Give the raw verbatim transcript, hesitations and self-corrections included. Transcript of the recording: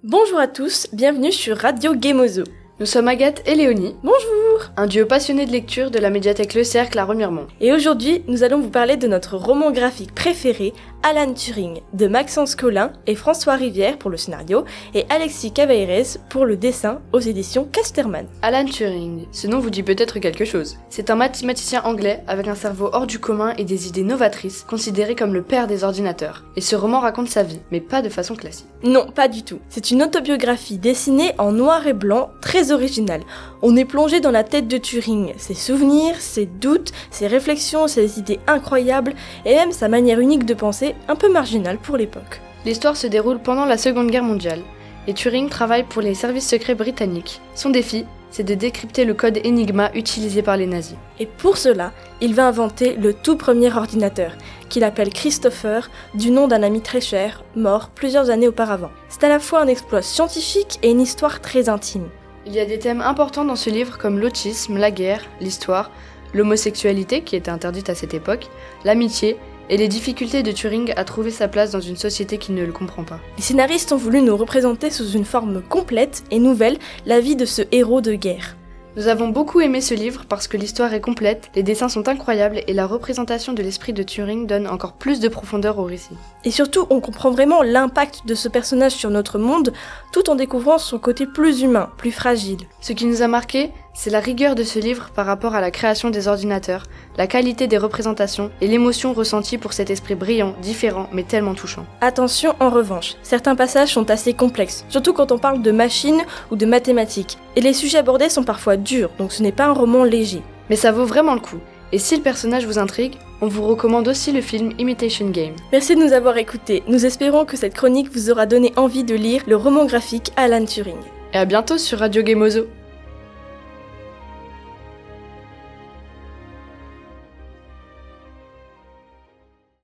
Bonjour à tous, bienvenue sur Radio Gameozo. Nous sommes Agathe et Léonie. Bonjour. Un duo passionné de lecture de la médiathèque Le Cercle à Remiremont. Et aujourd'hui, nous allons vous parler de notre roman graphique préféré, Alan Turing, de Maxence Collin et François Rivière pour le scénario, et Alexis Cavaillérez pour le dessin aux éditions Casterman. Alan Turing, ce nom vous dit peut-être quelque chose. C'est un mathématicien anglais avec un cerveau hors du commun et des idées novatrices, considéré comme le père des ordinateurs. Et ce roman raconte sa vie, mais pas de façon classique. Non, pas du tout. C'est une autobiographie dessinée en noir et blanc, très originale. On est plongé dans la tête de Turing, ses souvenirs, ses doutes, ses réflexions, ses idées incroyables, et même sa manière unique de penser, un peu marginale pour l'époque. L'histoire se déroule pendant la Seconde Guerre mondiale, et Turing travaille pour les services secrets britanniques. Son défi, c'est de décrypter le code Enigma utilisé par les nazis. Et pour cela, il va inventer le tout premier ordinateur, qu'il appelle Christopher, du nom d'un ami très cher, mort plusieurs années auparavant. C'est à la fois un exploit scientifique et une histoire très intime. Il y a des thèmes importants dans ce livre comme l'autisme, la guerre, l'histoire, l'homosexualité qui était interdite à cette époque, l'amitié et les difficultés de Turing à trouver sa place dans une société qui ne le comprend pas. Les scénaristes ont voulu nous représenter sous une forme complète et nouvelle la vie de ce héros de guerre. Nous avons beaucoup aimé ce livre parce que l'histoire est complète, les dessins sont incroyables et la représentation de l'esprit de Turing donne encore plus de profondeur au récit. Et surtout, on comprend vraiment l'impact de ce personnage sur notre monde, tout en découvrant son côté plus humain, plus fragile. Ce qui nous a marqué, c'est la rigueur de ce livre par rapport à la création des ordinateurs, la qualité des représentations et l'émotion ressentie pour cet esprit brillant, différent, mais tellement touchant. Attention en revanche, certains passages sont assez complexes, surtout quand on parle de machines ou de mathématiques. Et les sujets abordés sont parfois durs, donc ce n'est pas un roman léger. Mais ça vaut vraiment le coup. Et si le personnage vous intrigue, on vous recommande aussi le film Imitation Game. Merci de nous avoir écoutés. Nous espérons que cette chronique vous aura donné envie de lire le roman graphique Alan Turing. Et à bientôt sur Radio Gameozo.